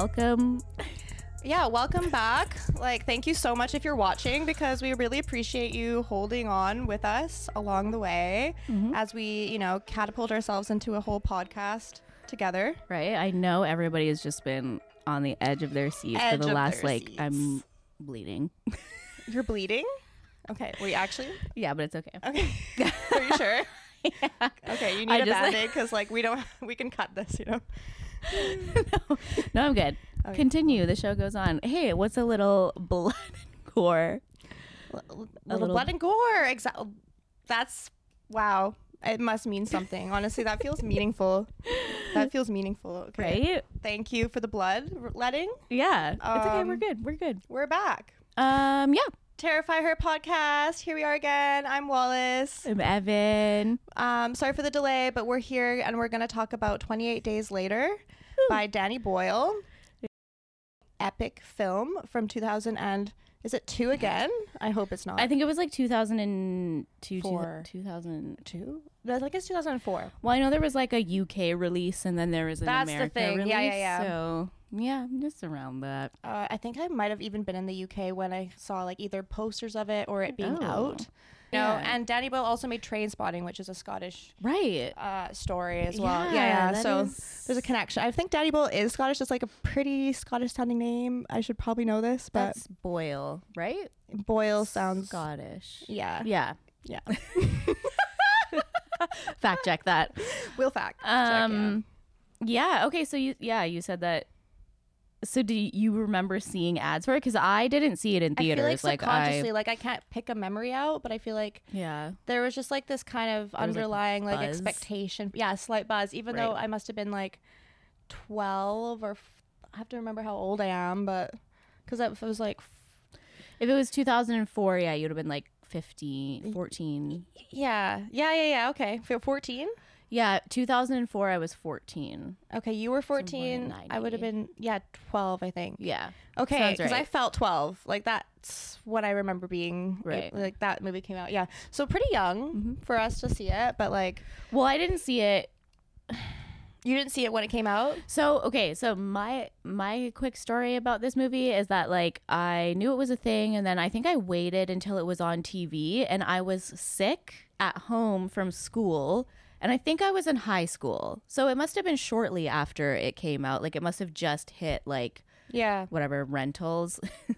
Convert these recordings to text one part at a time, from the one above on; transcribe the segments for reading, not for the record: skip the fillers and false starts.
welcome. Yeah, welcome back. Like, thank you so much if you're watching, because we really appreciate you holding on with us along the way as we, catapult ourselves into a whole podcast together. Right? I know everybody has just been on the edge of their seats for the last, I'm bleeding. You're bleeding? Okay. Wait, actually? Yeah, but it's okay. Okay. Are you sure? Yeah. Okay, you need a Band-Aid because, we can cut this, No, I'm good. Okay. Continue. The show goes on. Hey, what's a little blood and gore? Little blood and gore. Exactly. That's, wow. It must mean something. Honestly, that feels meaningful. Okay. Right? Thank you for the blood letting. Yeah. It's okay. We're good. We're good. We're back. Yeah. Terrify Her podcast. Here we are again. I'm Wallace. I'm Evan. Sorry for the delay, but we're here and we're going to talk about 28 Days Later by Danny Boyle. Epic film from 2000 and is it 2 again? I hope it's not. I think it was like 2002. 2002? No, I think it's 2004. Well, I know there was like a UK release and then there was an America the thing. release. Yeah. So yeah, just around that. I think I might have even been in the UK when I saw like either posters of it or it being out. Yeah. And Danny Boyle also made Trainspotting, which is a Scottish story as well. Yeah. So there's a connection. I think Danny Boyle is Scottish. It's like a pretty Scottish sounding name. I should probably know this, but that's Boyle, right? Boyle sounds Scottish. Yeah. Yeah. Fact check that. We'll fact check. Yeah. Okay. So you said that. So do you remember seeing ads for it? Because I didn't see it in theaters. I feel like subconsciously, I can't pick a memory out, but I feel like there was just like this kind of underlying like expectation. Yeah, slight buzz. Even though I must have been like 12 or I have to remember how old I am, but because it was like if it was 2004, yeah, you'd have been like 15, 14. Yeah. Okay, 14. Yeah, 2004, I was 14. Okay, you were 14. I would have been, 12, I think. Yeah. Okay, because I felt 12. Like, that's what I remember being. Right. Like, that movie came out. Yeah. So, pretty young for us to see it, but, like... Well, I didn't see it... You didn't see it when it came out? So, okay, so my quick story about this movie is that, like, I knew it was a thing, and then I think I waited until it was on TV, and I was sick at home from school... And I think I was in high school. So it must have been shortly after it came out. Like it must have just hit like whatever rentals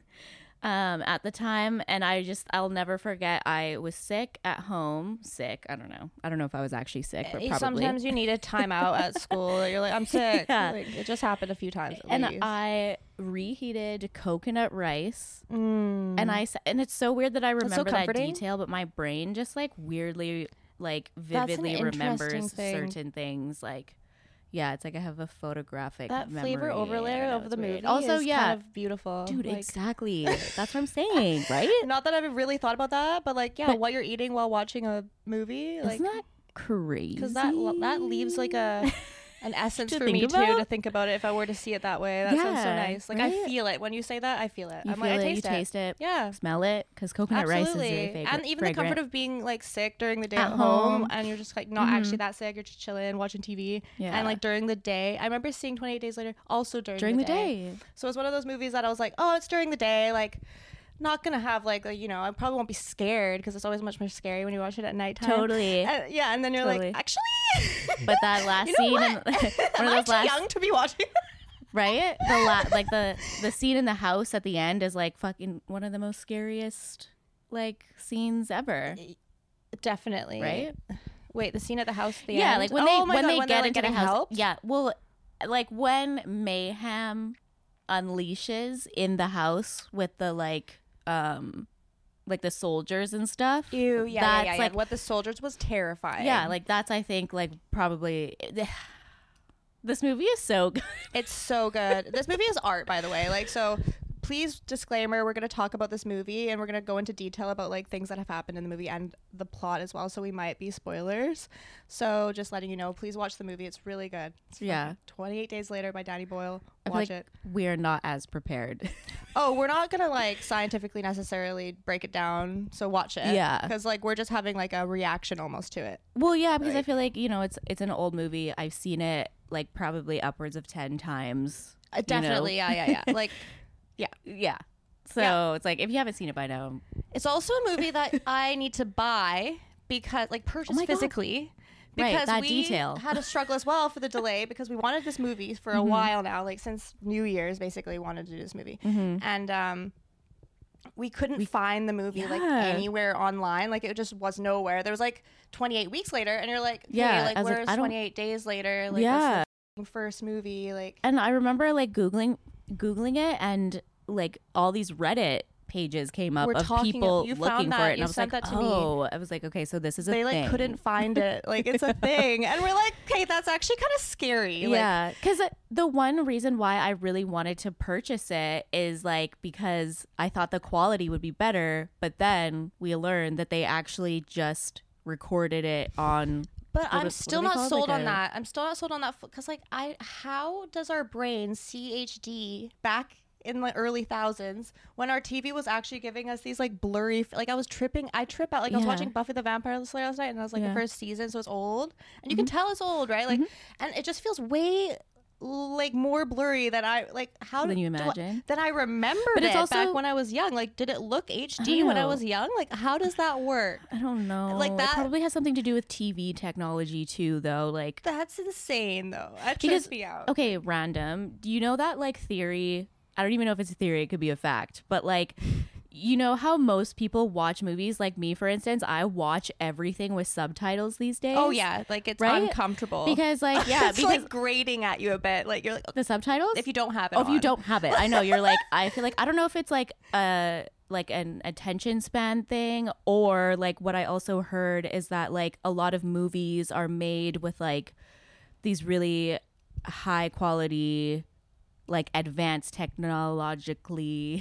at the time. And I'll never forget. I was sick at home. Sick. I don't know if I was actually sick, but probably. Sometimes you need a timeout at school. You're like, I'm sick. Yeah. Like, it just happened a few times at least. I reheated coconut rice. And it's so weird that I remember that detail, but my brain just like weirdly like vividly remembers certain things. Like it's like I have a photographic that memory. Flavor overlay over the movie also is kind of beautiful, dude. Like, exactly. That's what I'm saying, right? Not that I've really thought about that, but like what you're eating while watching a movie, like, isn't that crazy? Because that leaves like an essence for me too to think about it if I were to see it that way. That sounds so nice. Like I feel it when you say that. I feel it. I taste it. Yeah, smell it, because coconut rice is very favorite. And even the comfort of being like sick during the day at home, and you're just like not actually that sick. You're just chilling, watching TV, and like during the day. I remember seeing 28 Days Later also during the day. So it's one of those movies that I was like, oh, it's during the day, like. Not gonna have like I probably won't be scared because it's always much more scary when you watch it at nighttime. Totally. And then you're like, actually. But that last scene, one of those last young to be watching. Right? The scene in the house at the end is like fucking one of the most scariest like scenes ever. Definitely. Right? Wait, the scene at the house at the end? Yeah, like when they get into the house. Help? Yeah. Well, like when mayhem unleashes in the house with the like the soldiers and stuff. Ew, yeah. Like what the soldiers was terrifying. Yeah, like that's I think like probably this movie is so good. It's so good. This movie is art, by the way. Like, so please, disclaimer, we're going to talk about this movie and we're going to go into detail about like things that have happened in the movie and the plot as well. So we might be spoilers. So just letting you know, please watch the movie. It's really good. It's 28 Days Later by Danny Boyle. Watch it. We're not as prepared. Oh, we're not going to like scientifically necessarily break it down. So watch it. Yeah. Because like we're just having like a reaction almost to it. Well, yeah, because I feel like, it's an old movie. I've seen it like probably upwards of 10 times. Definitely. Yeah. Like, yeah. So it's like, if you haven't seen it by now, it's also a movie that I need to buy because like purchase physically. Because that we detail. had a struggle as well for the delay because we wanted this movie for a while now, like since New Year's, basically wanted to do this movie. And we couldn't find the movie like anywhere online. Like it just was nowhere. There was like 28 weeks later and you're like, hey, like where's 28 days later? Like what's the first movie? Like, and I remember like Googling it, and like all these Reddit pages came up of people looking for it, and I was like, I was like, okay, so this is a thing. They like couldn't find it, like it's a thing, and we're like, okay, that's actually kind of scary. Yeah, because the one reason why I really wanted to purchase it is like because I thought the quality would be better, but then we learned that they actually just recorded it on. But I'm still not sold on that. I'm still not sold on that because like how does our brain see HD back in the early thousands when our TV was actually giving us these like blurry, like I trip out. Like I was watching Buffy the Vampire Slayer last night, and I was like the first season, so it's old, and you can tell it's old, right? Like, and it just feels way like more blurry than I like. How than you imagine? Than I remembered but it's also, back when I was young. Like, did it look HD when I was young? Like, how does that work? I don't know. Like that it probably has something to do with TV technology too, though. Like that's insane, though. That trips me out. Okay, random. Do you know that like theory? I don't even know if it's a theory, it could be a fact, but like, you know how most people watch movies, like me, for instance, I watch everything with subtitles these days. Oh yeah, like it's uncomfortable. Because like, yeah, it's like grating at you a bit. Like you're like, the subtitles? If you don't have it if you don't have it. I know, you're like, I feel like, I don't know if it's like an attention span thing, or like what I also heard is that like a lot of movies are made with like these really high quality, like advanced technological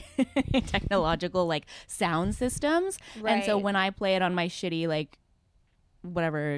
like sound systems, and so when I play it on my shitty like whatever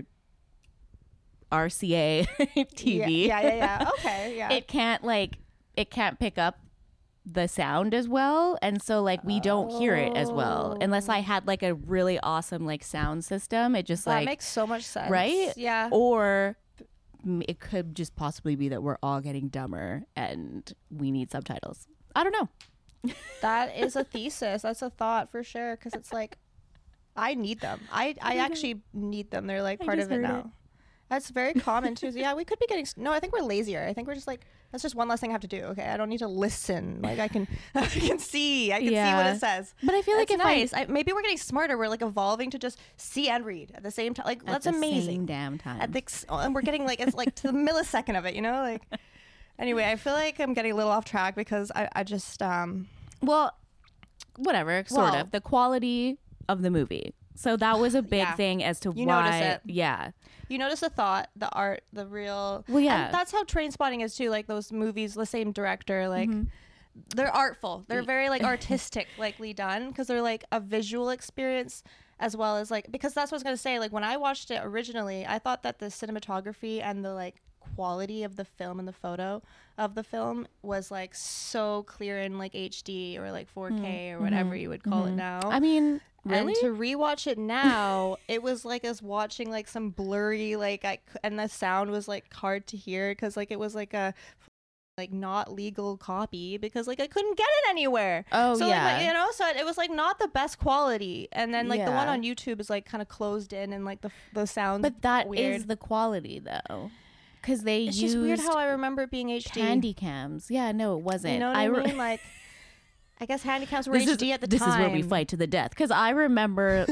RCA TV, it can't pick up the sound as well, and so like we don't hear it as well unless I had like a really awesome like sound system. It just that makes so much sense, right? Yeah. Or it could just possibly be that we're all getting dumber and we need subtitles. I don't know. That is a thesis. That's a thought for sure. Because it's like, I need them. I actually need them. They're like part of it now. That's very common too. So yeah, we could be getting. No, I think we're lazier. I think we're just like, that's just one less thing I have to do. Okay, I don't need to listen. Like I can see. I can see what it says. But I feel like it's nice. Maybe we're getting smarter. We're like evolving to just see and read at the same time. Like that's amazing. Same damn time. And we're getting like it's like to the millisecond of it. You know, like. Anyway, I feel like I'm getting a little off track because I just well, whatever, sort of the quality of the movie. So that was a big thing as to you why. Notice it. Yeah. You notice the thought, the art, the real. Well, yeah. And that's how Trainspotting is too. Like those movies, the same director, like they're artful. They're very like artistic, likely done because they're like a visual experience as well as like, because that's what I was going to say. Like when I watched it originally, I thought that the cinematography and the like quality of the film and the photo of the film was like so clear in like HD or like 4K or whatever you would call it now. I mean, really? And to rewatch it now, it was like us watching like some blurry and the sound was like hard to hear because like it was like a like not legal copy because like I couldn't get it anywhere. Oh so, yeah. Like, you know, so it was like not the best quality. And then like the one on YouTube is like kind of closed in and like the sound. But that weird. Is the quality though. Because it's just weird how I remember it being HD. Handy cams. Yeah, no, it wasn't. You know what I mean? Like, I guess handy cams were HD at the time. This is where we fight to the death. Because I remember,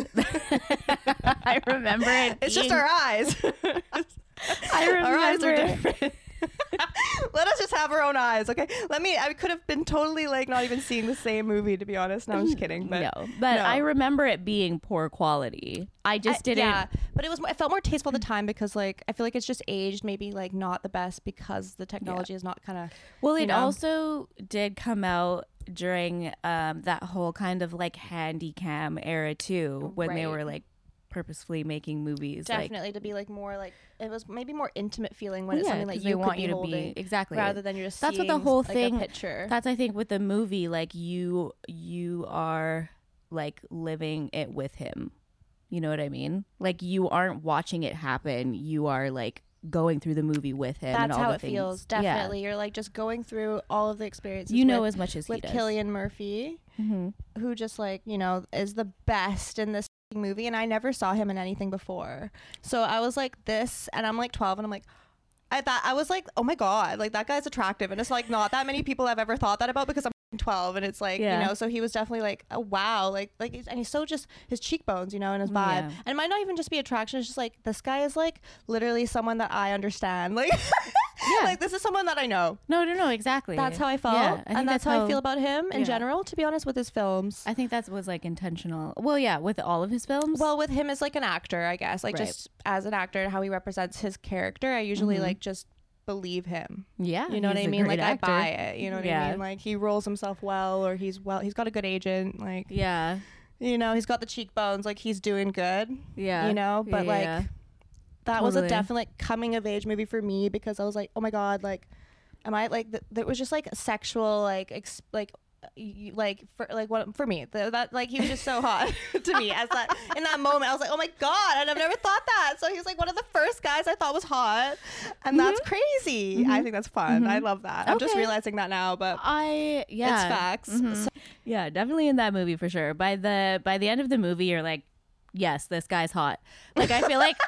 I remember it. It's just our eyes. I remember our eyes are different. Let us just have our own eyes, okay? I could have been totally like not even seeing the same movie, to be honest. No, I'm just kidding. But I remember it being poor quality. I just didn't. Yeah, but it felt more tasteful at the time because like I feel like it's just aged maybe like not the best because the technology is not kind of. Well, it also did come out during that whole kind of like handy cam era too, when they were like purposefully making movies definitely like, to be like more like it was maybe more intimate feeling when it's something like you want you to be exactly rather than you're just that's what the whole thing picture. That's I think with the movie like you are like living it with him, you know what I mean? Like you aren't watching it happen, you are like going through the movie with him. That's and all how the it things. feels. Definitely. You're like just going through all of the experiences. You know as much as he with does. Cillian Murphy, who just like, you know, is the best in this movie. And I never saw him in anything before. So I was like this, and I'm like 12, and I'm like, I was like, oh my God, like that guy's attractive. And it's like not that many people have ever thought that about because I'm 12, and it's like, you know, so he was definitely like, oh wow, like and he's so just his cheekbones, you know, and his vibe. And it might not even just be attraction, it's just like this guy is like literally someone that I understand. Like like this is someone that I know. No, exactly. That's how I felt. And that's how I feel about him in general, to be honest, with his films. I think that was like intentional. Well, yeah, with all of his films. Well, with him as like an actor, I guess, like just as an actor, how he represents his character, I usually like just believe him. Yeah, you know what I mean? Like actor. I buy it. You know what I mean? Like he rolls himself well, or he's got a good agent. Like you know, he's got the cheekbones. Like he's doing good. Yeah, you know. But like that was a definite coming of age movie for me, because I was like, oh my God, like am I like there was just like sexual for me that like he was just so hot to me as that in that moment. I was like, oh my God, and I've never thought that. So he was like one of the first guys I thought was hot, and that's crazy. I think that's fun. I love that. I'm just realizing that now, but it's facts. So, yeah, definitely in that movie for sure. By the end of the movie, you're like, yes, this guy's hot. Like I feel like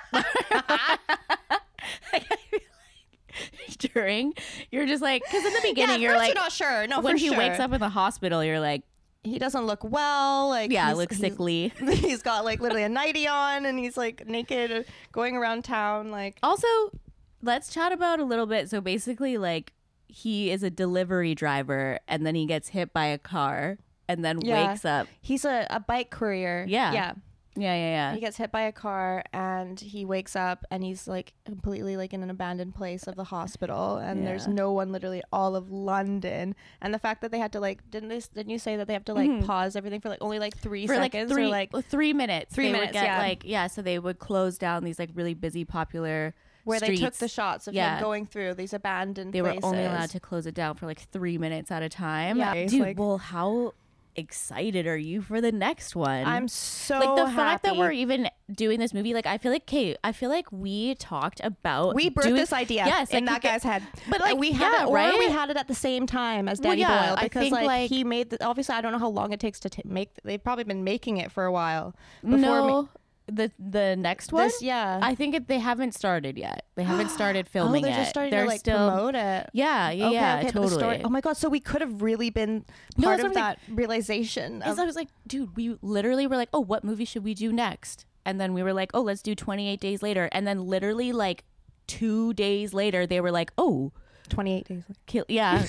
during you're just like, because in the beginning you're like, you're not sure. No, when for he sure. wakes up in the hospital, you're like, he doesn't look well. Like looks sickly. He's got like literally a nightie on, and he's like naked going around town. Like also, let's chat about a little bit. So basically, like he is a delivery driver, and then he gets hit by a car, and then wakes up. He's a bike courier. Yeah. He gets hit by a car, and he wakes up, and he's like completely like in an abandoned place of the hospital, and there's no one literally all of London. And the fact that they had to like didn't you say that they have to like pause everything for like only like 3 seconds or 3 minutes. 3 minutes, so they would close down these like really busy popular where streets. They took the shots of him going through these abandoned places. They were only allowed to close it down for like 3 minutes at a time. Dude, like, well, how excited are you for the next one? I'm so like the happy. fact that we're even doing this movie. Like I feel like we talked about birthed this idea in that guy's head, but like we had it, or we had it at the same time as Danny Boyle, because I think, like he made obviously I don't know how long it takes to make. They've probably been making it for a while. The next one, I think they haven't started yet. They haven't started filming they're just starting to like promote it. Okay, totally. Oh my God, so we could have really been part of that realization. I was like, dude, we literally were like, oh, what movie should we do next? And then we were like, oh, let's do 28 Days Later. And then literally like 2 days later, they were like, oh, 28 Days Later.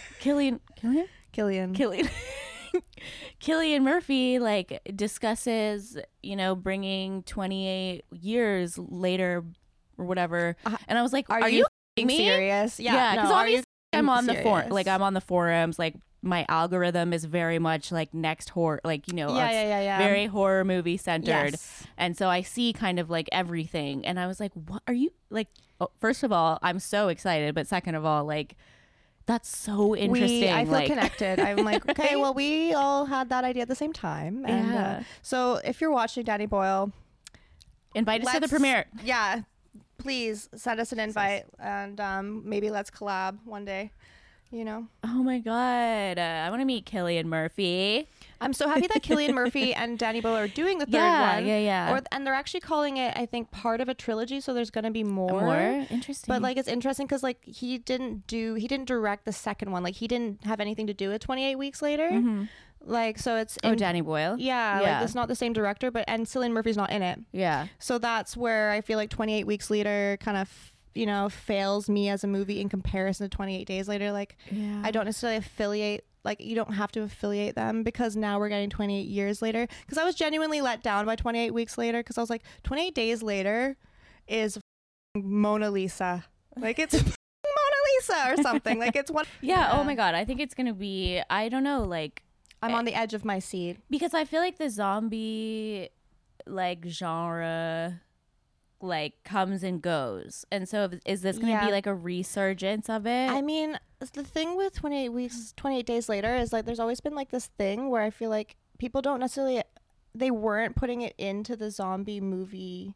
Cillian Cillian Murphy like discusses, you know, bringing 28 years later or whatever, and I was like, "Are you serious?" Yeah, because obviously I'm on the I'm on the forums. Like my algorithm is very much like next horror, like you know, very horror movie centered, and so I see kind of like everything, and I was like, "What are you like?" Oh, first of all, I'm so excited, but second of all, like. That's so interesting. I feel connected. I'm like, okay, well, we all had that idea at the same time. And so if you're watching Danny Boyle, invite us to the premiere. Yeah, please send us an invite, and maybe let's collab one day, you know? Oh my God. I want to meet Cillian Murphy. I'm so happy that Cillian Murphy and Danny Boyle are doing the third one. And they're actually calling it, I think, part of a trilogy. So there's going to be more. Interesting. But like, it's interesting because like he didn't direct the second one. Like he didn't have anything to do with 28 Weeks Later. Like, so it's Danny Boyle. Like it's not the same director, and Cillian Murphy's not in it. Yeah. So that's where I feel like 28 Weeks Later kind of fails me as a movie in comparison to 28 Days Later. Like I don't necessarily affiliate. Like you don't have to affiliate them, because now we're getting 28 years later. Because I was genuinely let down by 28 Weeks Later, because I was like, 28 Days Later is Mona Lisa. Like it's Mona Lisa or something. Like it's one. Oh my God. I think it's gonna be. I don't know. Like I'm on the edge of my seat, because I feel like the zombie like genre like comes and goes, and so is this going to be like a resurgence of it? I mean, the thing with 28 Days Later is like there's always been like this thing where I feel like people don't necessarily, they weren't putting it into the zombie movie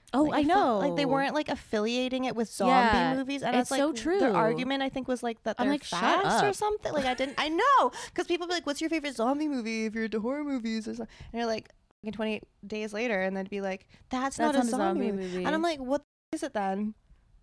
Oh, like, I know. Like they weren't like affiliating it with zombie movies, and it's like so true. Their argument, I think, was like that they're like, fast or something. Like I know, because people be like, "What's your favorite zombie movie?" If you're into horror movies or something, and you're like, 28 days later, and then be like, "That's not a zombie movie," and I'm like, "What is it then?"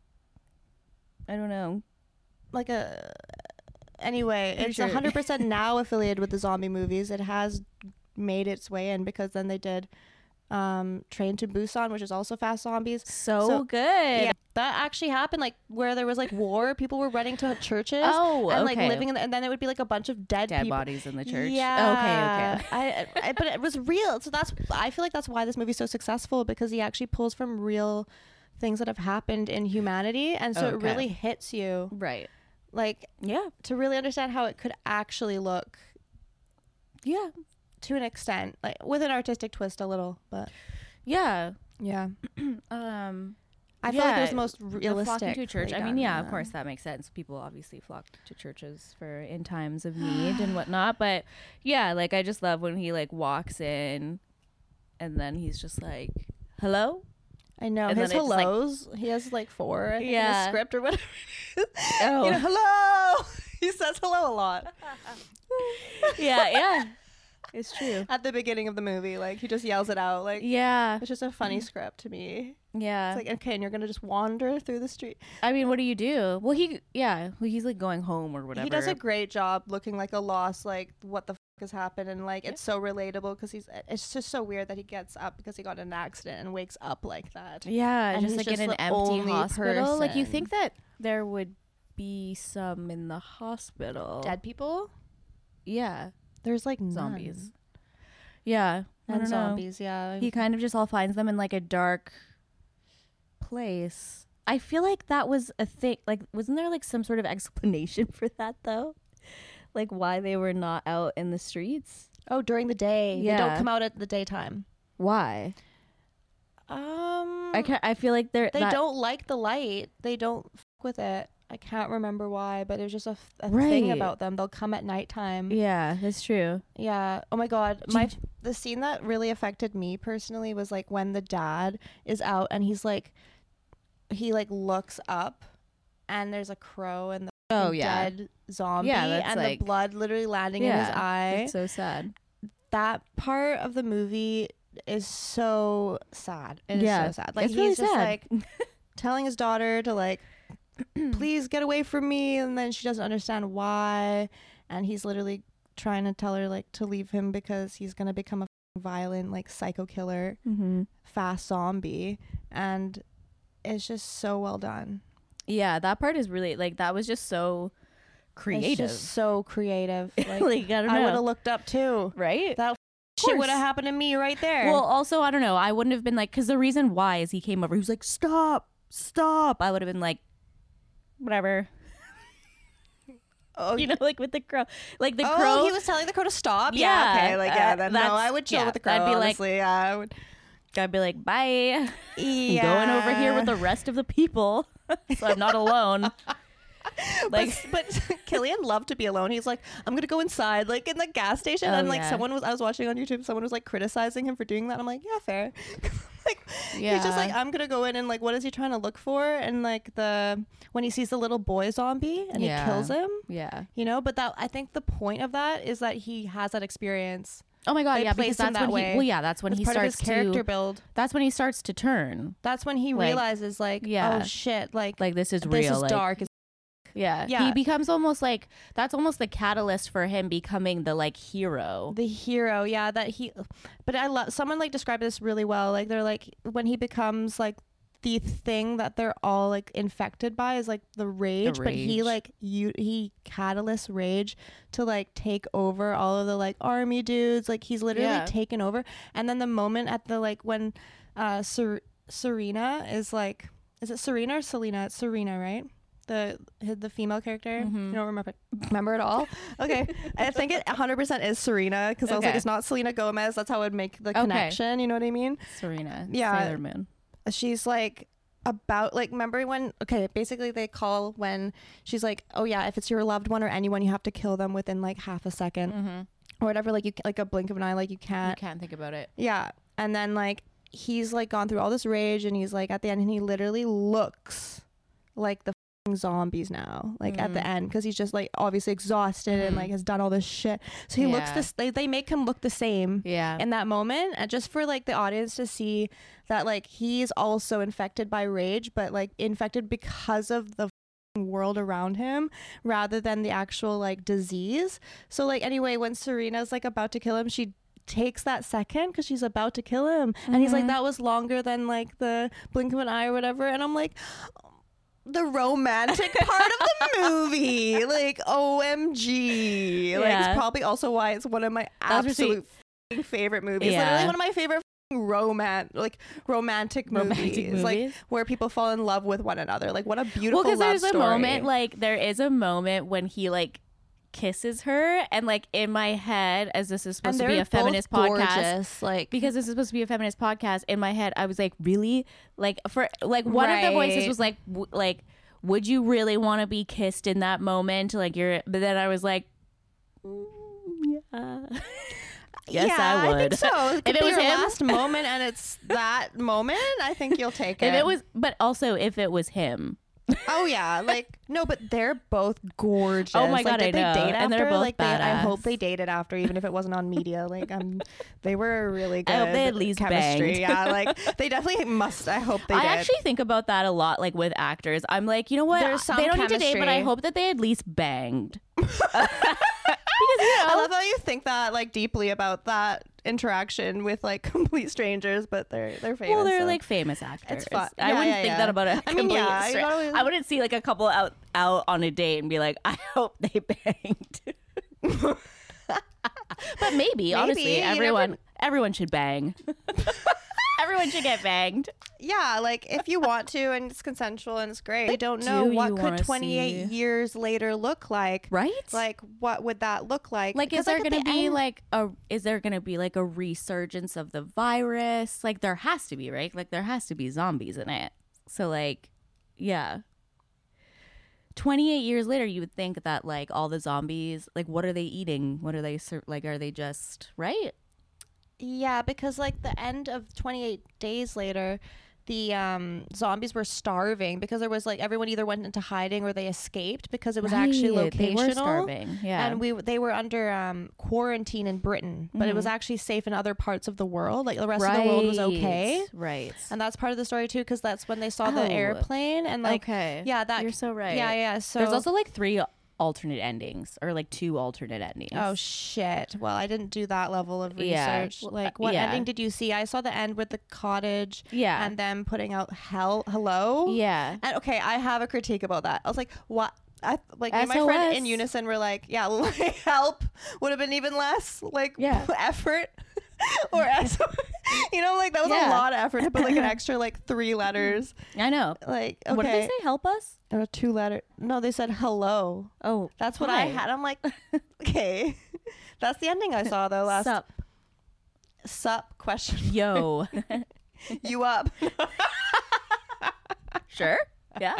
I don't know. Like anyway, it's 100% now affiliated with the zombie movies. It has made its way in because then they did Train to Busan, which is also fast zombies. So good. Yeah, that actually happened, like where there was like war, people were running to churches and like living in and then it would be like a bunch of dead bodies in the church. Yeah. Okay. But it was real. So I feel like that's why this movie's so successful, because he actually pulls from real things that have happened in humanity, and so it really hits you. Right. Like, yeah, to really understand how it could actually look. Yeah. To an extent, like with an artistic twist a little, but yeah. I feel like it was the most realistic. Flocking to church. I mean, of course that makes sense. People obviously flock to churches for in times of need and whatnot. But yeah, like I just love when he like walks in, and then he's just like, "Hello." I know his hellos. Like, he has like 4 in the script or whatever. Hello. He says hello a lot. Yeah. It's true. At the beginning of the movie, like he just yells it out. Like, it's just a funny script to me. Yeah. It's like, okay, and you're gonna just wander through the street. I mean, what do you do? Well, he's like going home or whatever. He does a great job looking like a lost, like what the has happened, and like it's so relatable because it's just so weird that he gets up because he got in an accident and wakes up like that. Yeah, and just like in an empty hospital. Person. Like you think that there would be some in the hospital. Dead people? Yeah. There's like zombies. None. Yeah. And zombies, yeah. He kind of just all finds them in like a dark place. I feel like that was a thing. Like, wasn't there like some sort of explanation for that though? Like why they were not out in the streets? Oh, during the day. Yeah. They don't come out at the daytime. Why? I feel like they don't like the light. They don't fuck with it. I can't remember why, but there's just a thing about them. They'll come at nighttime. Yeah, that's true. Yeah. Oh my God. The scene that really affected me personally was like when the dad is out and he looks up and there's a crow and the dead zombie and like, the blood literally landing in his eye. It's so sad. That part of the movie is so sad. It is so sad. Like it's he's really just sad. Like telling his daughter to like please get away from me, and then she doesn't understand why, and he's literally trying to tell her like to leave him because he's gonna become a violent like psycho killer, fast zombie, and it's just so well done. Yeah, that part is really like that was just so creative. It's just so creative. Like, I don't know. I would have looked up too, right? That shit would have happened to me right there. Well, also I don't know. I wouldn't have been like, because the reason why is he came over. He was like, stop. I would have been like, whatever. Oh, you know, like with the crow, like the crow. Oh, he was telling the crow to stop. Yeah, okay, like then no, I would chill with the crow. I'd be honestly, like, I'd be like, bye. Yeah. I'm going over here with the rest of the people, so I'm not alone. Like, but Killian loved to be alone. He's like, I'm gonna go inside, like in the gas station, and like I was watching on YouTube, someone was like criticizing him for doing that. I'm like, yeah, fair. Like, he's just like, I'm gonna go in and like, what is he trying to look for? And like when he sees the little boy zombie and he kills him, you know. But that, I think the point of that is that he has that experience. Oh my God, because that's when that's when he starts character build. That's when he starts to turn. That's when he realizes like, oh shit, like this is real. This is dark. Yeah. He becomes almost like, that's almost the catalyst for him becoming the like hero. The hero, yeah. But I love, someone like described this really well. Like they're like, when he becomes like the thing that they're all like infected by is like the rage. But he like, he catalysts rage to like take over all of the like army dudes. Like he's literally taken over. And then the moment at the like, when Serena is like, is it Serena or Selena? It's Serena, right? The female character. You don't remember at all? Okay. I think it 100% is Serena, because I was like, it's not Selena Gomez. That's how I would make the connection. You know what I mean? Serena. Yeah. Sailor Moon. She's like about like, remember when, basically they call when she's like, oh yeah, if it's your loved one or anyone, you have to kill them within like half a second or whatever. Like you, like a blink of an eye, like you can't think about it. Yeah. And then like, he's like gone through all this rage, and he's like at the end, and he literally looks like the zombies now, like at the end, because he's just like obviously exhausted and like has done all this shit. So he looks this. They make him look the same. In that moment, and just for like the audience to see that like he's also infected by rage, but like infected because of the world around him rather than the actual like disease. So like anyway, when Serena's like about to kill him, she takes that second because she's about to kill him, and he's like, that was longer than like the blink of an eye or whatever, and I'm like, the romantic part of the movie, like OMG. Like it's probably also why it's one of my absolute favorite movies. Literally one of my favorite romantic movies, like where people fall in love with one another. Like what a beautiful love there's story. There is a moment when he like kisses her, and like in my head, as this is supposed to be a feminist podcast, like because this is supposed to be a feminist podcast, in my head I was like, really, like for like one of the voices was like would you really want to be kissed in that moment, like but then I was like, yeah. Yes, I would. I think so. If it was your last moment and it's that moment, I think you'll take it. If it was, but also if it was him. Oh yeah, like no, but they're both gorgeous. Oh my god, did I know. They date after? And they're both like badass. I hope they dated after, even if it wasn't on media. Like they were really good. I hope they at least chemistry. banged. Yeah, like they definitely must. I hope they did. I actually think about that a lot, like with actors. I'm like, you know what? They don't need to date, but I hope that they at least banged. Because I love how you think that like deeply about that interaction with like complete strangers, but they're famous. Well, they're like famous actors. It's fun. I wouldn't think that about a complete stranger. I wouldn't see like a couple out on a date and be like, I hope they banged. But maybe honestly, everyone should bang. Everyone should get banged. Yeah, like if you want to and it's consensual and it's great. I don't know what could 28 years later look like. Right? Like what would that look like? Like is there going to be like a resurgence of the virus? Like there has to be, right? Like there has to be zombies in it. So like yeah. 28 years later, you would think that like all the zombies, like what are they eating? What are they like, are they just, right? Yeah, because like the end of 28 days later, the zombies were starving because there was like everyone either went into hiding or they escaped because it was actually locational. They were starving, yeah. And they were under quarantine in Britain, but it was actually safe in other parts of the world. Like the rest of the world was okay. Right. And that's part of the story too, because that's when they saw the airplane and like yeah, that you're so right. Yeah. So there's also like 3 alternate endings or like 2 alternate endings. Oh shit. Well, I didn't do that level of research. Like what ending did you see? I saw the end with the cottage and them putting out hello. Yeah. And okay, I have a critique about that. I was like, what? Me and my friend in unison were like, yeah, like, help would have been even less like effort. Or you know, like that was a lot of effort to put like an extra like 3 letters. I know. Like okay. What did they say? Help us? Or 2 letter. No, they said hello. Oh, that's what I had. I'm like, okay, that's the ending I saw though. Last sup question. Yo, you up? Sure. Yeah.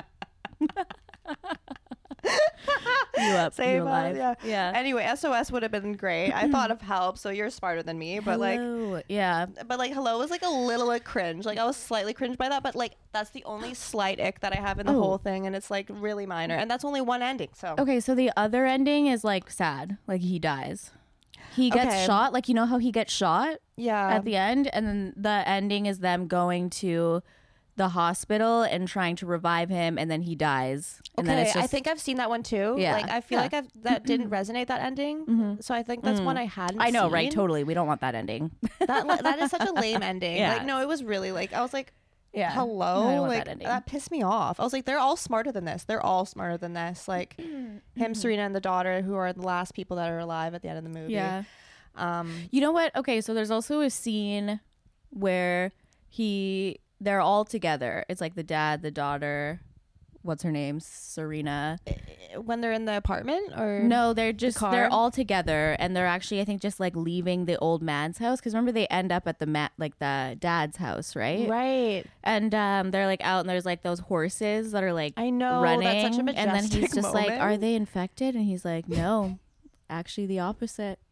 You up? Save you alive? Yeah. Anyway, SOS would have been great. I thought of help, so you're smarter than me. But hello. But like hello was like a little like cringe. Like I was slightly cringed by that, but like that's the only slight ick that I have in the whole thing, and it's like really minor. And that's only one ending. So okay, so the other ending is like sad. Like he dies. He gets shot. Like you know how he gets shot? Yeah. At the end, and then the ending is them going to the hospital and trying to revive him, and then he dies. And then it's just, I think I've seen that one too. Yeah, like I feel like that didn't resonate, that ending. So I think that's one I hadn't. I know, seen. right? Totally. We don't want that ending. That is such a lame ending. Like no, it was really like I was like, hello, no, I don't want like that pissed me off. I was like, they're all smarter than this. They're all smarter than this. Like him, Serena, and the daughter, who are the last people that are alive at the end of the movie. Yeah. You know what? Okay, so there's also a scene where they're all together. It's like the dad, the daughter, what's her name? Serena. When they're in the apartment or no, they're they're all together, and they're actually I think just like leaving the old man's house, because remember they end up at the dad's house, right? Right. And they're like out, and there's like those horses that are like I know running, that's such a majestic and then he's just moment. like, are they infected? And he's like, no, actually the opposite.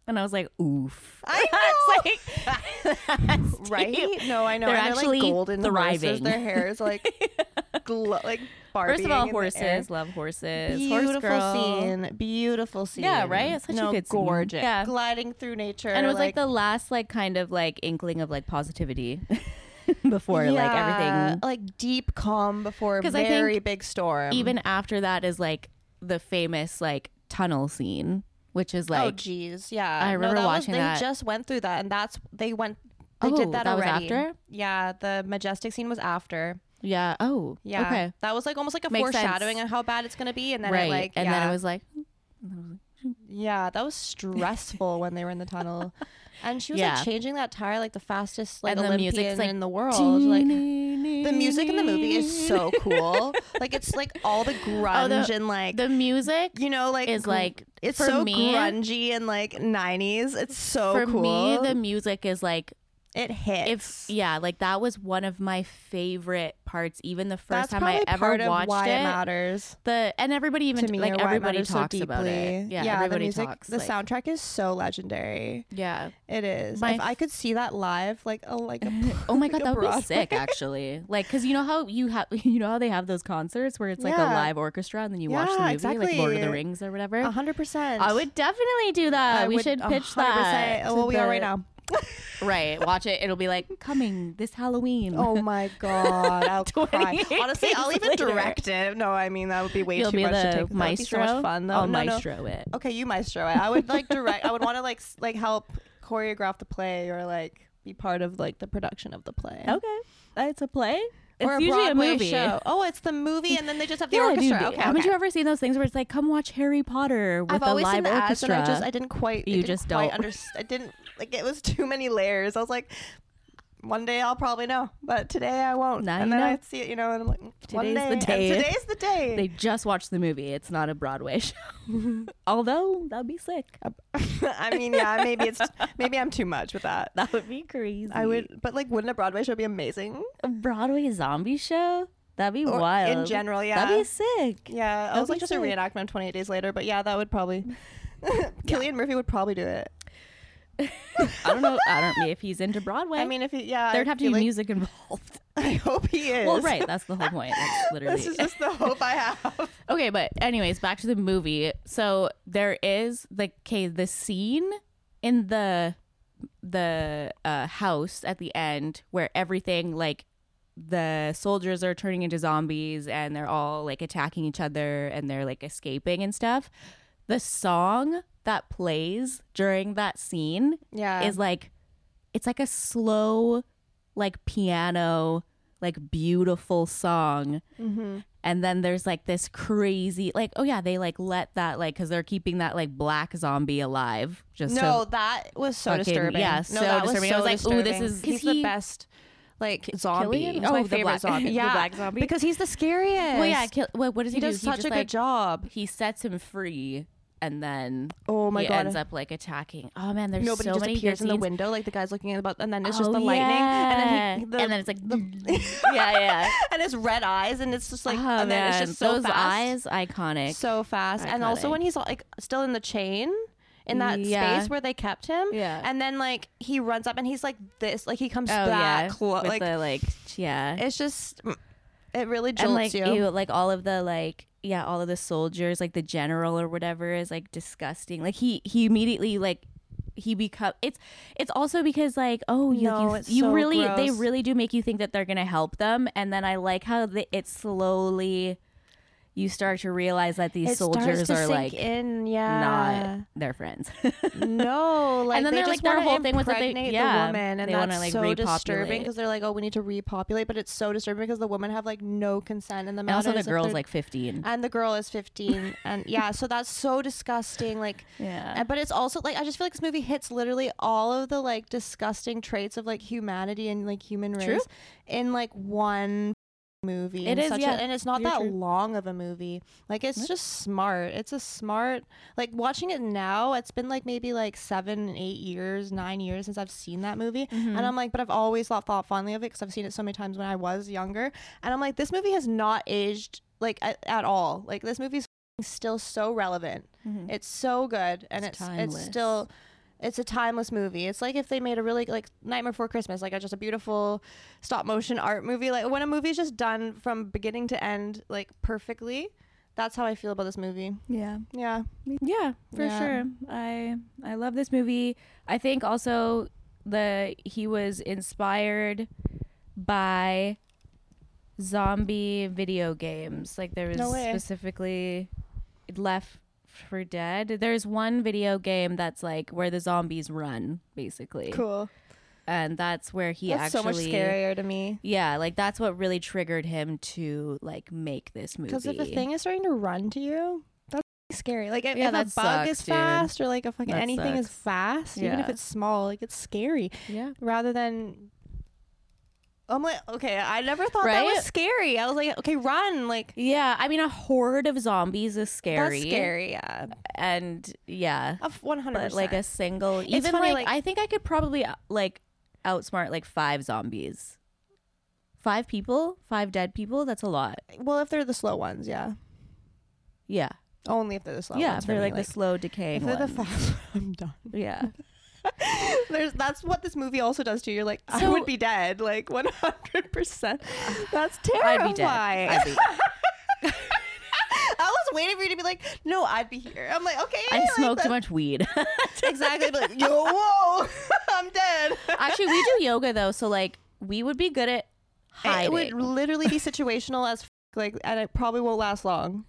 And I was like, oof. I know. It's like, right? No, I know. They're actually like golden thriving. Horses. Their hair is like, like Barbie. First of all, horses. Love horses. Beautiful scene. Yeah, right? It's such a good scene. Gorgeous. Yeah. Gliding through nature. And it was like the last like kind of like inkling of like positivity before like everything. Like deep calm before a very big storm. Even after that is like the famous like tunnel scene. Which is like, oh geez, yeah. I remember watching that. They just went through that, and they did that Was already. after? Yeah, the majestic scene was after. Yeah. Oh. Yeah. Okay. That was like almost like a Makes foreshadowing sense. of how bad it's gonna be, and then right. it like and then it was like, yeah, that was stressful when they were in the tunnel, and she was like changing that tire like the fastest like and Olympian like, in the world. Like the music in the movie is so cool. Like it's like all the grunge and like the music, you know, like is like it's for so me, grungy and like 90s. It's so for cool. Me, the music is like it hits. Like that was one of my favorite parts. Even the first That's time I ever part watched of why it matters. And everybody even to me, like everybody talks so about it. Yeah, everybody the music, talks. The like, soundtrack is so legendary. Yeah, it is. If I could see that live, like a oh my god, like that would be sick. Actually, like because you know how they have those concerts where it's like a live orchestra and then you watch the movie, exactly. like Lord of the Rings or whatever. 100%. I would definitely do that. We should pitch 100%. That. Well, we are right now. Right, watch it. It'll be like coming this Halloween. Oh my god, I'll cry. Honestly, I'll even later. direct it. No, I mean that would be way You'll too be much the to take. That would be so much fun though. I'll maestro it. Okay, you maestro it. I would like direct. I would want to like help choreograph the play or like be part of like the production of the play. Okay, it's a play. It's or usually Broadway a movie. Show. Oh, it's the movie, and then they just have the orchestra. Dude, okay, haven't you ever seen those things where it's like, come watch Harry Potter with a live orchestra? Ads, and I didn't quite. You just don't understand. I didn't like. It was too many layers. I was like, one day I'll probably know, but today I won't. Now and you then know. I see it, you know, and I'm like, today's the day. Today's the day. They just watched the movie. It's not a Broadway show. Although that'd be sick. I mean, yeah, maybe I'm too much with that. That would be crazy. I would, but like, wouldn't a Broadway show be amazing? A Broadway zombie show? That'd be wild. In general, yeah. That'd be sick. Yeah, I was like just a reenactment of 28 Days Later, but yeah, that would probably. Cillian Murphy would probably do it. I don't know if he's into Broadway. I mean, if there'd have to be music involved. I hope he is. Well, right, that's the whole point. That's literally this is just the hope I have. Okay, but anyways, back to the movie. So there is the scene in the house at the end where everything like the soldiers are turning into zombies and they're all like attacking each other and they're like escaping and stuff. The song that plays during that scene is like, it's like a slow like piano like beautiful song. And then there's like this crazy like, oh yeah, they like let that like because they're keeping that like black zombie alive. That was so disturbing. Yeah, so disturbing. I was like, oh, this is he's the best like zombie. Oh, my the favorite zombie. Yeah, the black zombie because he's the scariest. Well, yeah. What does he do? He does such a good job. He sets him free. And then he ends up like attacking. Oh man, there's nobody so just many appears in the window, like the guy's looking at and then it's just the lightning, and then it's like yeah, and his red eyes, and it's just like, and then it's just so those fast. Eyes, iconic, so fast, and also when he's like still in the chain. In that space where they kept him, and then like he runs up and he's like this, like he comes back close, like the it's just it really jolts and like you. Like all of the like all of the soldiers, like the general or whatever is like disgusting. Like he immediately like he become it's also because like you really gross. They really do make you think that they're gonna help them, and then I like how it slowly. You start to realize that these soldiers are like not their friends. No, like and then they they're just like their whole to thing was that they the woman, and they that's like so repopulate. disturbing because they're like, oh, we need to repopulate, but it's so disturbing because the women have like no consent in the matter. And also the girl's like 15, and the girl is 15, and so that's so disgusting. Like, but it's also like I just feel like this movie hits literally all of the like disgusting traits of like humanity and like human race in like one movie. It is, and it's not that long of a movie. Like it's just smart. It's a smart, like watching it now, it's been like maybe like 7, 8 years, 9 years since I've seen that movie, and I'm like, but I've always thought fondly of it because I've seen it so many times when I was younger, and I'm like, this movie has not aged like at all. Like this movie's still so relevant. It's so good, and it's still it's a timeless movie. It's like if they made a really like Nightmare Before Christmas, like just a beautiful stop motion art movie. Like when a movie's just done from beginning to end like perfectly, that's how I feel about this movie. Yeah. Yeah. Yeah, for sure. I love this movie. I think also he was inspired by zombie video games. Like there was specifically Left 4 Dead. There's one video game that's like where the zombies run, basically. Cool. And that's where that's so much scarier to me. Yeah, like that's what really triggered him to like make this movie. Because if a thing is starting to run to you, that's scary. Like if a bug is fast, or like if fucking anything is fast, even if it's small, like it's scary. Yeah. Rather than, I'm like, okay, I never thought that was scary. I was like, okay, run. Like, yeah, I mean, a horde of zombies is scary. That's scary, yeah. And yeah, 100%. But like a single, even funny, like I think I could probably like outsmart like 5 zombies. 5 people, 5 dead people. That's a lot. Well, if they're the slow ones, yeah. Yeah. Only if they're the slow ones. Yeah, if they're like the slow decaying ones. If they're the fast, I'm done. Yeah. That's what this movie also does to you. You're like, I would be dead, like 100%. That's terrifying. I'd be dead. I was waiting for you to be like, no, I'd be here. I'm like, okay. I smoke too much weed. Exactly. Like, yo, whoa, I'm dead. Actually, we do yoga though, so like we would be good at hiding. It would literally be situational as like, and it probably won't last long.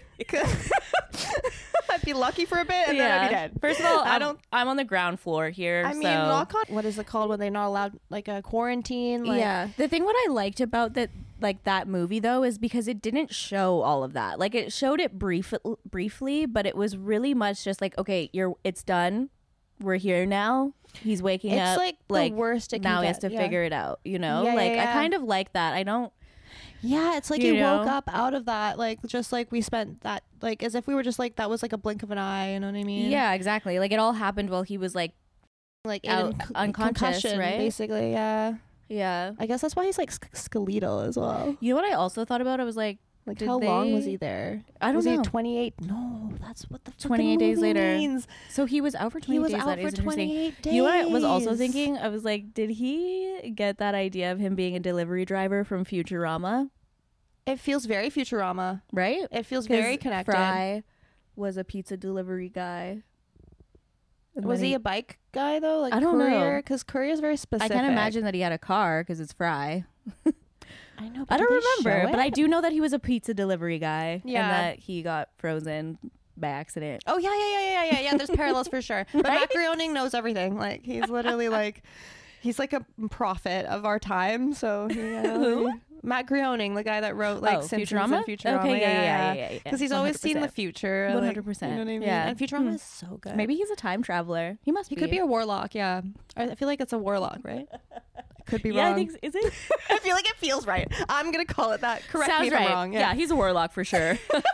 I'd be lucky for a bit and then I'd be dead. First of all, I'm on the ground floor here. I mean, knock on, what is it called when they're not allowed like a quarantine? Like, yeah. The thing what I liked about that movie though is because it didn't show all of that. Like it showed it briefly, but it was really much just like, okay, it's done. We're here now. He's waking up. It's like the worst it can now get. He has to figure it out, you know? Yeah, I kind of like that. I don't. Yeah, it's like you woke up out of that, like just like we spent that, like as if we were just like that was like a blink of an eye, you know what I mean? Yeah, exactly. Like it all happened while he was like unconscious, right? Basically, yeah. Yeah. I guess that's why he's like skeletal as well. You know what I also thought about? I was like how long was he there? I don't know. Was he 28? No, that's what the 28 days later. Means. So he was out for 28 days. He was out for 28 days. You know what I was also thinking? I was like, did he get that idea of him being a delivery driver from Futurama? It feels very Futurama. Right? It feels very connected. Fry was a pizza delivery guy. Was he a bike guy though? Like I don't know. Because Courier is very specific. I can't imagine that he had a car because it's Fry. I know. I don't remember, but I do know that he was a pizza delivery guy. Yeah. And that he got frozen by accident. Oh yeah. There's parallels for sure. But Matt Groening knows everything. Like he's literally like, he's like a prophet of our time. So who? Matt Groening, the guy that wrote like Simpsons Futurama? and Futurama. Okay, yeah. Because he's always seen the future. 100%. Like, you know what I mean? Yeah. And Futurama is so good. Maybe he's a time traveler. He must be. He could be a warlock, yeah. I feel like it's a warlock, right? Could be wrong. Yeah, I think is it? I feel like it feels right. I'm gonna call it that. Correct me if I'm wrong. Yeah, he's a warlock for sure.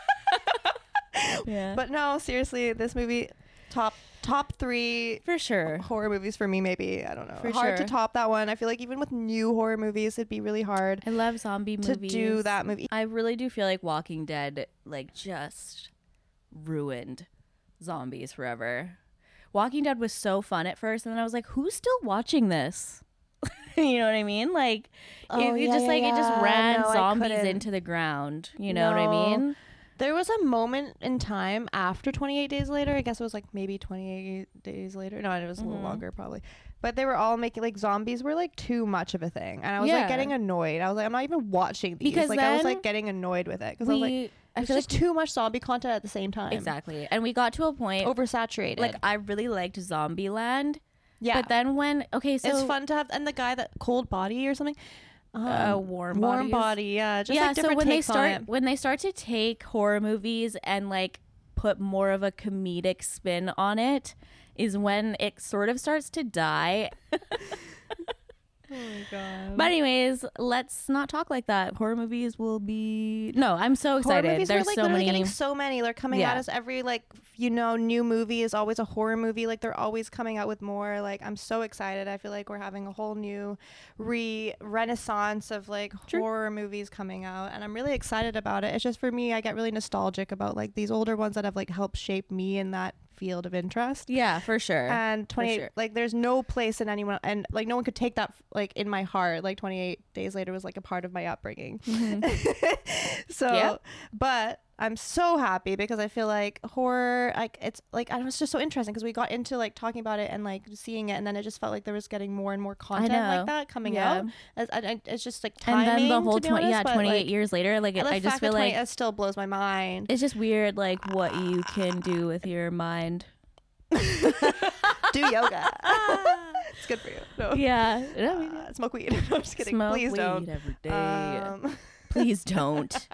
Yeah. But no, seriously, this movie top 3 for sure horror movies for me. Maybe I don't know. For hard sure. to top that one. I feel like even with new horror movies, it'd be really hard. I love zombie movies. To do that movie. I really do feel like Walking Dead like just ruined zombies forever. Walking Dead was so fun at first, and then I was like, who's still watching this? You know what I mean? Like it just ran zombies into the ground. You know what I mean? There was a moment in time after 28 Days Later. I guess it was like maybe 28 days later. No, it was a little longer probably. But they were all making like zombies were like too much of a thing. And I was like getting annoyed. I was like, I'm not even watching these. Because like I was like getting annoyed with it. Because I was like, I feel like too much zombie content at the same time. Exactly. And we got to a point oversaturated. Like I really liked Zombieland. Yeah. But then so it's fun to have, and the guy that Cold Body or something. Warm Body, yeah. Just like different takes on it. When they start to take horror movies and like put more of a comedic spin on it is when it sort of starts to die. Oh my god. But anyways, let's not talk like that. Horror movies will be I'm so excited. Horror movies There's like so many. Getting so many. They're coming at us every new movie is always a horror movie. Like they're always coming out with more. Like I'm so excited. I feel like we're having a whole new renaissance of like horror movies coming out, and I'm really excited about it. It's just for me, I get really nostalgic about like these older ones that have like helped shape me in that field of interest. Yeah, for sure. And 28, like there's no place in anyone, and like no one could take that like in my heart. Like 28 Days Later was like a part of my upbringing. So, but I'm so happy because I feel like horror, like it's like, I was just so interesting because we got into like talking about it and like seeing it, and then it just felt like there was getting more and more content like that coming out. It's just like timing. And then the whole 28 like, years later, like I just feel like it still blows my mind. It's just weird, like what you can do with your mind. Do yoga. It's good for you. No. Yeah. Smoke weed. No, I'm just kidding. Smoke Please weed don't. Every day. Please don't.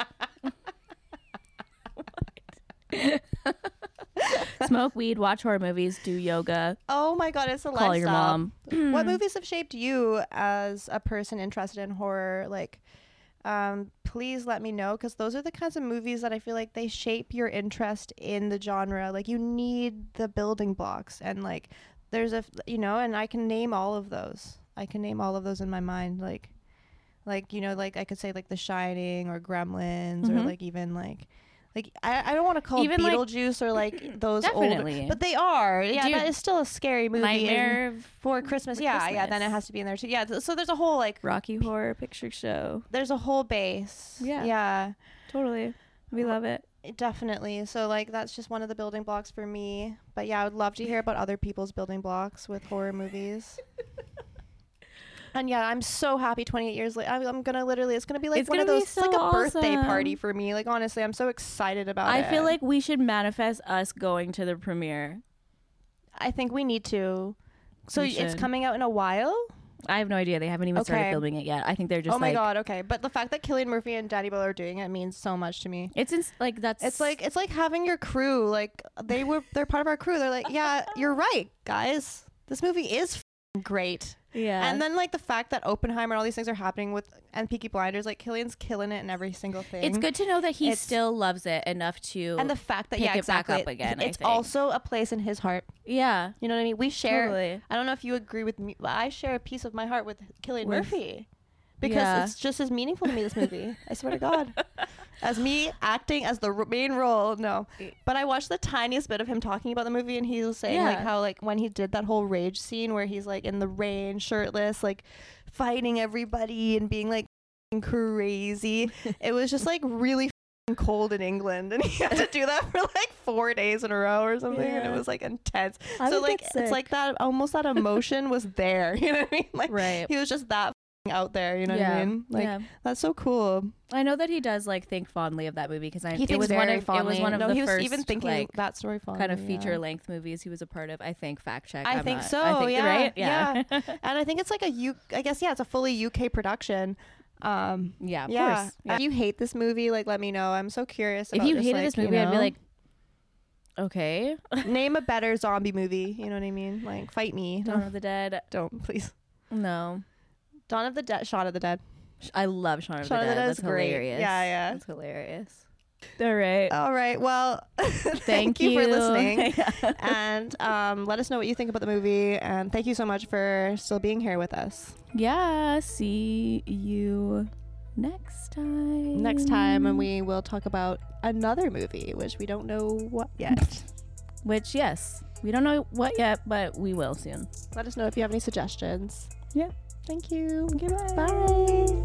Smoke weed, watch horror movies, do yoga. Oh my god, it's a lifestyle. Call your mom. What movies have shaped you as a person interested in horror? Like, please let me know, because those are the kinds of movies that I feel like they shape your interest in the genre. Like, you need the building blocks, and like there's a, you know, and I can name all of those. I can name all of those in my mind. Like you know, like I could say like The Shining or Gremlins or like even like I don't want to call even it Beetlejuice or like those definitely old, but they are. Yeah, dude, that is still a scary movie. Nightmare for Christmas. Yeah, then it has to be in there too. Yeah, so there's a whole like Rocky Horror Picture Show. There's a whole base. Yeah, totally. We love it. Definitely. So like that's just one of the building blocks for me. But yeah, I would love to hear about other people's building blocks with horror movies. And yeah, I'm so happy 28 years later. I'm going to literally, it's going to be like one of those, so it's like a birthday party for me. Like, honestly, I'm so excited about it. I feel like we should manifest us going to the premiere. I think we need to. So it's coming out in a while? I have no idea. They haven't even started filming it yet. I think they're just my god, okay. But the fact that Cillian Murphy and Danny Boyle are doing it means so much to me. It's like having your crew. Like, they're part of our crew. They're like, yeah, you're right, guys. This movie is great. Yeah. And then like the fact that Oppenheimer and all these things are happening and Peaky Blinders, like Cillian's killing it in every single thing. It's good to know that he still loves it enough to and the fact that pick it back up again. It's also a place in his heart. Yeah. You know what I mean? We share. Totally. I don't know if you agree with me, but I share a piece of my heart with Cillian Murphy because it's just as meaningful to me, this movie. I swear to God. As me acting as the main role, no. But I watched the tiniest bit of him talking about the movie, and he was saying like how like when he did that whole rage scene where he's like in the rain, shirtless, like fighting everybody and being like crazy. It was just like really cold in England, and he had to do that for like 4 days in a row or something, and it was like intense. So like it's like that almost that emotion was there. You know what I mean? Like he was just that out there, you know what I mean? Like that's so cool. I know that he does like think fondly of that movie because it was one of the he was first even thinking like, that story fondly, kind of feature length movies he was a part of. I think fact check. I think right? Yeah. And I think it's like I guess it's a fully UK production. Of course. Yeah. If you hate this movie, like let me know. I'm so curious. If you hated this movie, I'd be like, okay, name a better zombie movie. You know what I mean? Like fight me. Dawn of the Dead. Don't please. No. Dawn of the Dead. Shaun of the Dead. I love Shaun of the Dead. That's great. Hilarious. Yeah. That's hilarious. All right. Well, thank you for listening. And let us know what you think about the movie. And thank you so much for still being here with us. Yeah. See you next time. And we will talk about another movie, which we don't know what yet. Which, yes, we don't know what yet, but we will soon. Let us know if you have any suggestions. Yeah. Thank you. Goodbye. Bye.